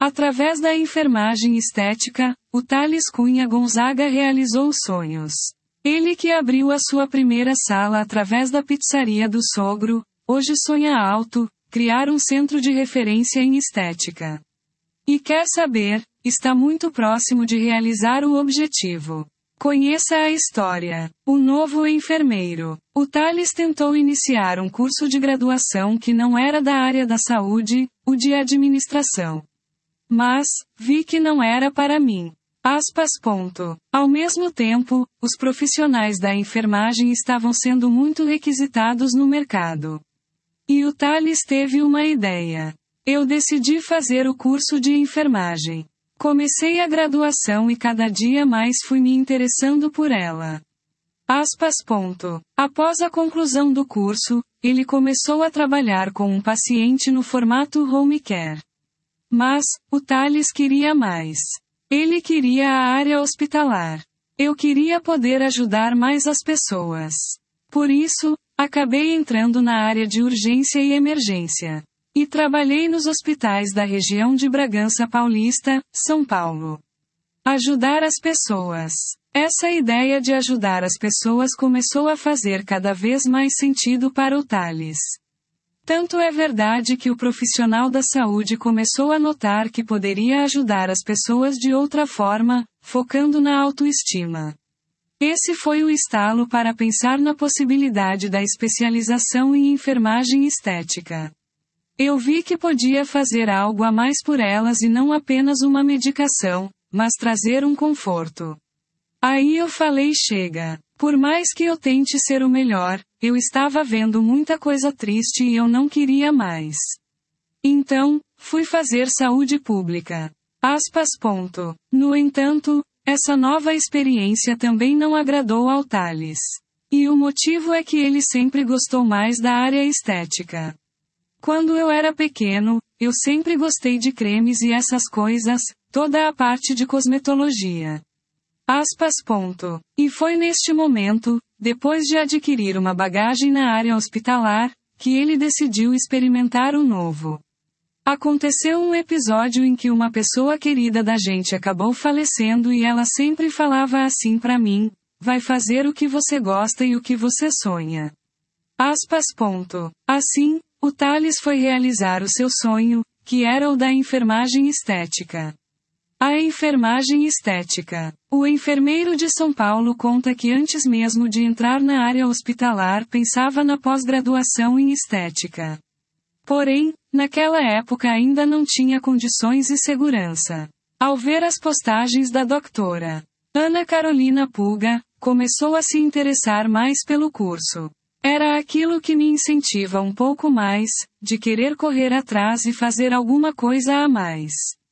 Através da enfermagem estética, o Thales Cunha Gonzaga realizou sonhos. Ele que abriu a sua primeira sala através da pizzaria do sogro, hoje sonha alto, criar um centro de referência em estética. E quer saber, está muito próximo de realizar o objetivo. Conheça a história. O novo enfermeiro. O Thales tentou iniciar um curso de graduação que não era da área da saúde, o de administração. Mas, vi que não era para mim. Ao mesmo tempo, os profissionais da enfermagem estavam sendo muito requisitados no mercado. E o Thales teve uma ideia. Eu decidi fazer o curso de enfermagem. Comecei a graduação e cada dia mais fui me interessando por ela. Após a conclusão do curso, ele começou a trabalhar com um paciente no formato home care. Mas, o Thales queria mais. Ele queria a área hospitalar. Eu queria poder ajudar mais as pessoas. Por isso, acabei entrando na área de urgência e emergência. E trabalhei nos hospitais da região de Bragança Paulista, São Paulo. Ajudar as pessoas. Essa ideia de ajudar as pessoas começou a fazer cada vez mais sentido para o Thales. Tanto é verdade que o profissional da saúde começou a notar que poderia ajudar as pessoas de outra forma, focando na autoestima. Esse foi o estalo para pensar na possibilidade da especialização em enfermagem estética. Eu vi que podia fazer algo a mais por elas e não apenas uma medicação, mas trazer um conforto. Aí eu falei: chega. Por mais que eu tente ser o melhor, eu estava vendo muita coisa triste e eu não queria mais. Então, fui fazer saúde pública. No entanto, essa nova experiência também não agradou ao Thales. E o motivo é que ele sempre gostou mais da área estética. Quando eu era pequeno, eu sempre gostei de cremes e essas coisas, toda a parte de cosmetologia. E foi neste momento, depois de adquirir uma bagagem na área hospitalar, que ele decidiu experimentar o novo. Aconteceu um episódio em que uma pessoa querida da gente acabou falecendo e ela sempre falava assim pra mim: vai fazer o que você gosta e o que você sonha. Assim, o Thales foi realizar o seu sonho, que era o da enfermagem estética. A enfermagem estética. O enfermeiro de São Paulo conta que antes mesmo de entrar na área hospitalar pensava na pós-graduação em estética. Porém, naquela época ainda não tinha condições e segurança. Ao ver as postagens da doutora Ana Carolina Puga, começou a se interessar mais pelo curso. Era aquilo que me incentiva um pouco mais, de querer correr atrás e fazer alguma coisa a mais.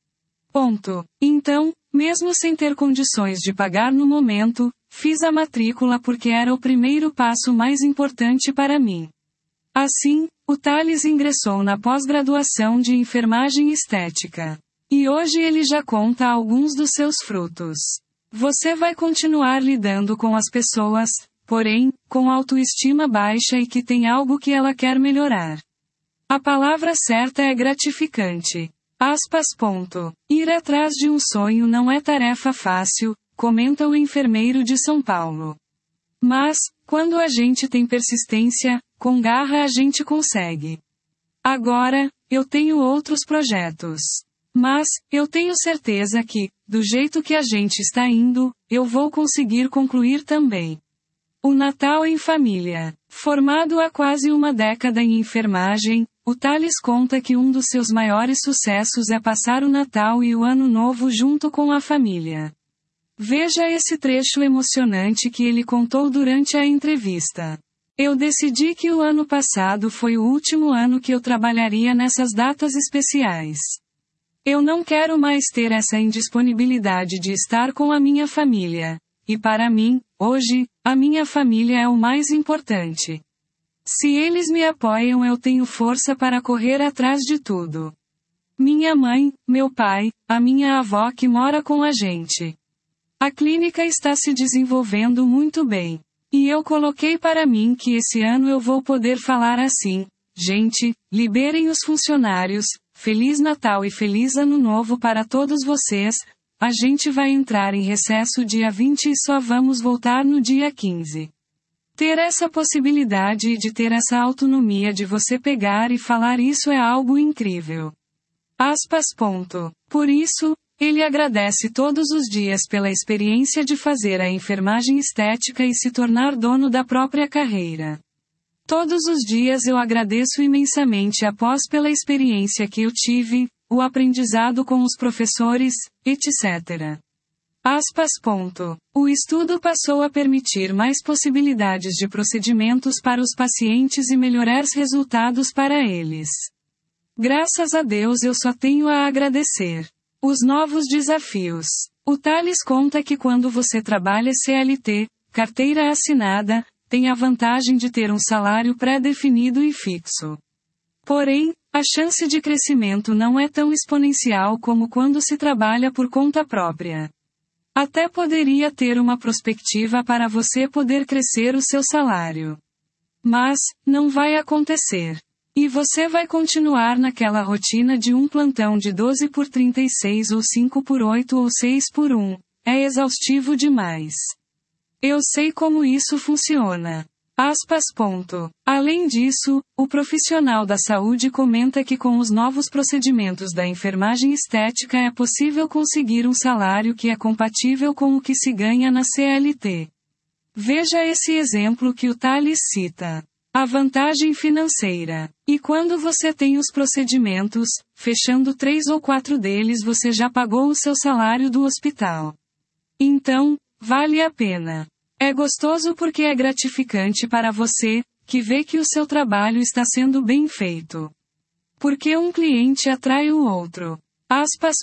Então, mesmo sem ter condições de pagar no momento, fiz a matrícula porque era o primeiro passo mais importante para mim. Assim, o Thales ingressou na pós-graduação de enfermagem estética. E hoje ele já conta alguns dos seus frutos. Você vai continuar lidando com as pessoas, porém, com autoestima baixa e que tem algo que ela quer melhorar. A palavra certa é gratificante. Ir atrás de um sonho não é tarefa fácil, comenta o enfermeiro de São Paulo. Mas, quando a gente tem persistência, com garra a gente consegue. Agora, eu tenho outros projetos. Mas, eu tenho certeza que, do jeito que a gente está indo, eu vou conseguir concluir também. O Natal em Família. Formado há quase uma década em enfermagem, o Thales conta que um dos seus maiores sucessos é passar o Natal e o Ano Novo junto com a família. Veja esse trecho emocionante que ele contou durante a entrevista. Eu decidi que o ano passado foi o último ano que eu trabalharia nessas datas especiais. Eu não quero mais ter essa indisponibilidade de estar com a minha família. E para mim, hoje, a minha família é o mais importante. Se eles me apoiam, eu tenho força para correr atrás de tudo. Minha mãe, meu pai, a minha avó que mora com a gente. A clínica está se desenvolvendo muito bem. E eu coloquei para mim que esse ano eu vou poder falar assim: gente, liberem os funcionários, Feliz Natal e Feliz Ano Novo para todos vocês. A gente vai entrar em recesso dia 20 e só vamos voltar no dia 15. Ter essa possibilidade e de ter essa autonomia de você pegar e falar isso é algo incrível. Aspas. Por isso, ele agradece todos os dias pela experiência de fazer a enfermagem estética e se tornar dono da própria carreira. Todos os dias eu agradeço imensamente após pela experiência que eu tive, o aprendizado com os professores, etc. Aspas. O estudo passou a permitir mais possibilidades de procedimentos para os pacientes e melhores resultados para eles. Graças a Deus eu só tenho a agradecer. Os novos desafios. O Thales conta que quando você trabalha CLT, carteira assinada, tem a vantagem de ter um salário pré-definido e fixo. Porém, a chance de crescimento não é tão exponencial como quando se trabalha por conta própria. Até poderia ter uma perspectiva para você poder crescer o seu salário. Mas, não vai acontecer. E você vai continuar naquela rotina de um plantão de 12 por 36 ou 5 por 8 ou 6 por 1. É exaustivo demais. Eu sei como isso funciona. Aspas. Além disso, o profissional da saúde comenta que com os novos procedimentos da enfermagem estética é possível conseguir um salário que é compatível com o que se ganha na CLT. Veja esse exemplo que o Thales cita. A vantagem financeira. E quando você tem os procedimentos, fechando 3 ou 4 deles você já pagou o seu salário do hospital. Então, vale a pena. É gostoso porque é gratificante para você, que vê que o seu trabalho está sendo bem feito. Porque um cliente atrai o outro. Aspas.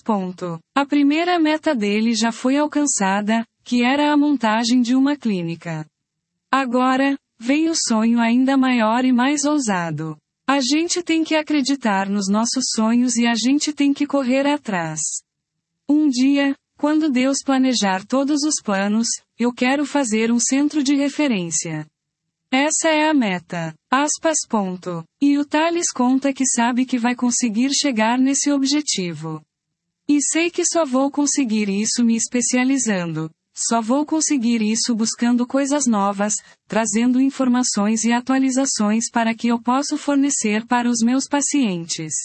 A primeira meta dele já foi alcançada, que era a montagem de uma clínica. Agora, vem o sonho ainda maior e mais ousado. A gente tem que acreditar nos nossos sonhos e a gente tem que correr atrás. Um dia, quando Deus planejar todos os planos, eu quero fazer um centro de referência. Essa é a meta. Aspas. E o Thales conta que sabe que vai conseguir chegar nesse objetivo. E sei que só vou conseguir isso me especializando. Só vou conseguir isso buscando coisas novas, trazendo informações e atualizações para que eu possa fornecer para os meus pacientes.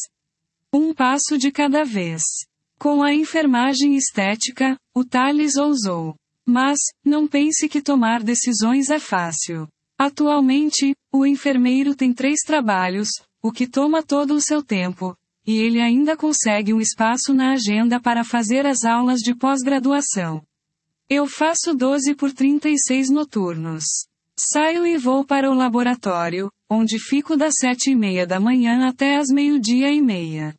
Um passo de cada vez. Com a enfermagem estética, o Thales ousou. Mas, não pense que tomar decisões é fácil. Atualmente, o enfermeiro tem 3 trabalhos, o que toma todo o seu tempo, e ele ainda consegue um espaço na agenda para fazer as aulas de pós-graduação. Eu faço 12 por 36 noturnos. Saio e vou para o laboratório, onde fico das 7:30 da manhã até as 12:30.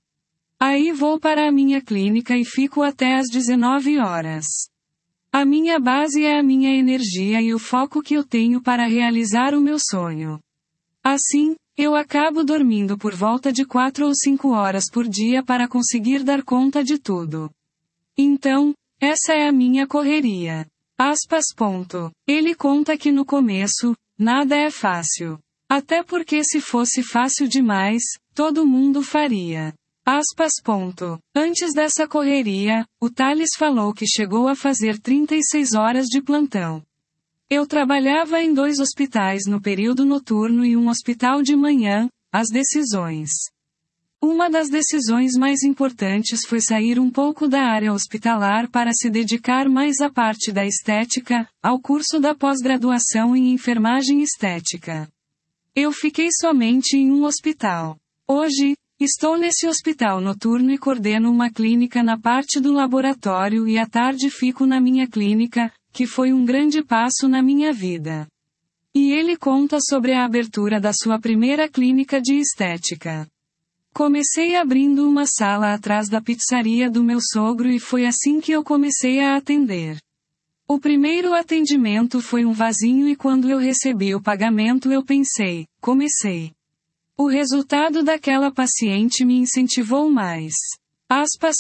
Aí vou para a minha clínica e fico até às 19 horas. A minha base é a minha energia e o foco que eu tenho para realizar o meu sonho. Assim, eu acabo dormindo por volta de 4 ou 5 horas por dia para conseguir dar conta de tudo. Então, essa é a minha correria. Aspas. Ele conta que no começo, nada é fácil. Até porque se fosse fácil demais, todo mundo faria. Aspas. Antes dessa correria, o Thales falou que chegou a fazer 36 horas de plantão. Eu trabalhava em 2 hospitais no período noturno e um hospital de manhã. As decisões. Uma das decisões mais importantes foi sair um pouco da área hospitalar para se dedicar mais à parte da estética, ao curso da pós-graduação em enfermagem estética. Eu fiquei somente em um hospital. Hoje, estou nesse hospital noturno e coordeno uma clínica na parte do laboratório e à tarde fico na minha clínica, que foi um grande passo na minha vida. E ele conta sobre a abertura da sua primeira clínica de estética. Comecei abrindo uma sala atrás da pizzaria do meu sogro e foi assim que eu comecei a atender. O primeiro atendimento foi um vasinho e quando eu recebi o pagamento eu pensei, comecei. O resultado daquela paciente me incentivou mais. Aspas.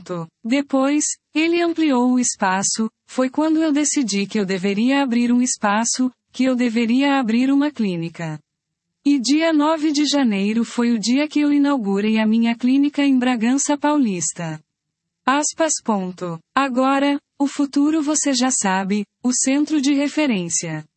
Depois, ele ampliou o espaço, foi quando eu decidi que eu deveria abrir um espaço, que eu deveria abrir uma clínica. E dia 9 de janeiro foi o dia que eu inaugurei a minha clínica em Bragança Paulista. Aspas. Agora, o futuro você já sabe, o centro de referência.